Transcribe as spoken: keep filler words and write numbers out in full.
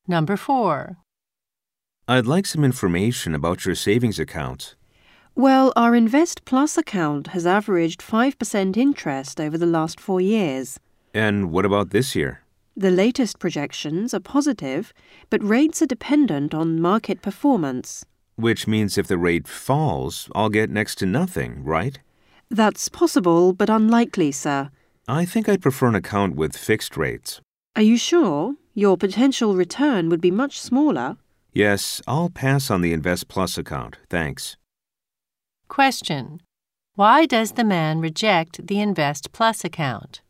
Number four. I'd like some information about your savings account. Well, our Invest Plus account has averaged five percent interest over the last four years. And what about this year? The latest projections are positive, but rates are dependent on market performance. Which means if the rate falls, I'll get next to nothing, right? That's possible, but unlikely, sir. I think I'd prefer an account with fixed rates. Are you sure? Your potential return would be much smaller. Yes, I'll pass on the Invest Plus account. Thanks. Question. Why does the man reject the Invest Plus account?